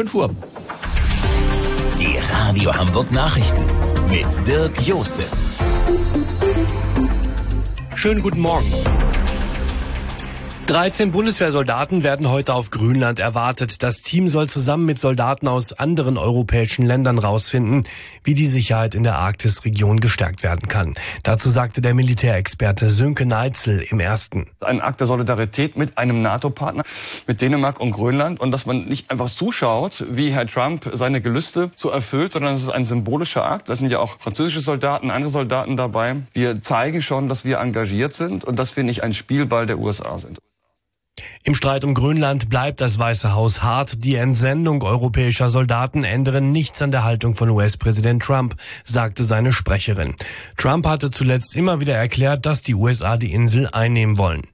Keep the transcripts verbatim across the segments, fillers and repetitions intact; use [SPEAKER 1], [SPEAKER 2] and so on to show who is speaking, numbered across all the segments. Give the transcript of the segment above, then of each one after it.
[SPEAKER 1] fünf Uhr.
[SPEAKER 2] Die Radio Hamburg Nachrichten mit Dirk Jostes.
[SPEAKER 3] Schönen guten Morgen. dreizehn Bundeswehrsoldaten werden heute auf Grönland erwartet. Das Team soll zusammen mit Soldaten aus anderen europäischen Ländern rausfinden, wie die Sicherheit in der Arktisregion gestärkt werden kann. Dazu sagte der Militärexperte Sönke Neitzel im Ersten.
[SPEAKER 4] Ein Akt der Solidarität mit einem NATO-Partner, mit Dänemark und Grönland. Und dass man nicht einfach zuschaut, wie Herr Trump seine Gelüste so erfüllt, sondern es ist ein symbolischer Akt. Da sind ja auch französische Soldaten, andere Soldaten dabei. Wir zeigen schon, dass wir engagiert sind und dass wir nicht ein Spielball der U S A sind.
[SPEAKER 3] Im Streit um Grönland bleibt das Weiße Haus hart. Die Entsendung europäischer Soldaten ändere nichts an der Haltung von U S-Präsident Trump, sagte seine Sprecherin. Trump hatte zuletzt immer wieder erklärt, dass die U S A die Insel einnehmen wollen.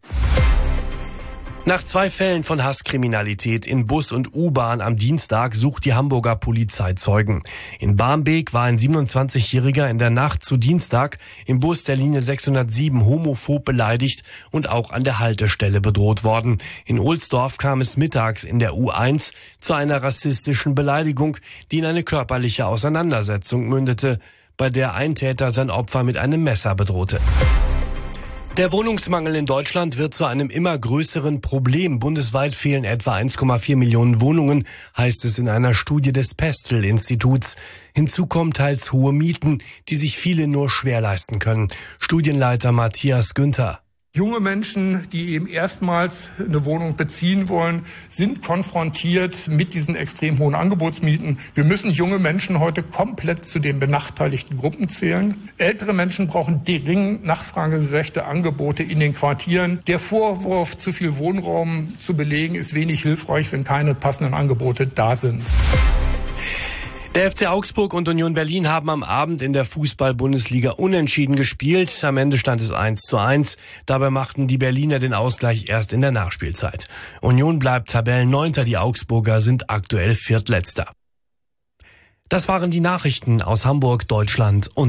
[SPEAKER 3] Nach zwei Fällen von Hasskriminalität in Bus und U-Bahn am Dienstag sucht die Hamburger Polizei Zeugen. In Barmbek war ein siebenundzwanzigjähriger in der Nacht zu Dienstag im Bus der Linie sechshundertsieben homophob beleidigt und auch an der Haltestelle bedroht worden. In Ohlsdorf kam es mittags in der U eins zu einer rassistischen Beleidigung, die in eine körperliche Auseinandersetzung mündete, bei der ein Täter sein Opfer mit einem Messer bedrohte. Der Wohnungsmangel in Deutschland wird zu einem immer größeren Problem. Bundesweit fehlen etwa eins Komma vier Millionen Wohnungen, heißt es in einer Studie des Pestel-Instituts. Hinzu kommen teils hohe Mieten, die sich viele nur schwer leisten können. Studienleiter Matthias Günther.
[SPEAKER 5] Junge Menschen, die eben erstmals eine Wohnung beziehen wollen, sind konfrontiert mit diesen extrem hohen Angebotsmieten. Wir müssen junge Menschen heute komplett zu den benachteiligten Gruppen zählen. Ältere Menschen brauchen dringend nachfragegerechte Angebote in den Quartieren. Der Vorwurf, zu viel Wohnraum zu belegen, ist wenig hilfreich, wenn keine passenden Angebote da sind.
[SPEAKER 3] Der F C Augsburg und Union Berlin haben am Abend in der Fußball-Bundesliga unentschieden gespielt. Am Ende stand es eins zu eins. Dabei machten die Berliner den Ausgleich erst in der Nachspielzeit. Union bleibt Tabellenneunter, die Augsburger sind aktuell Viertletzter. Das waren die Nachrichten aus Hamburg, Deutschland und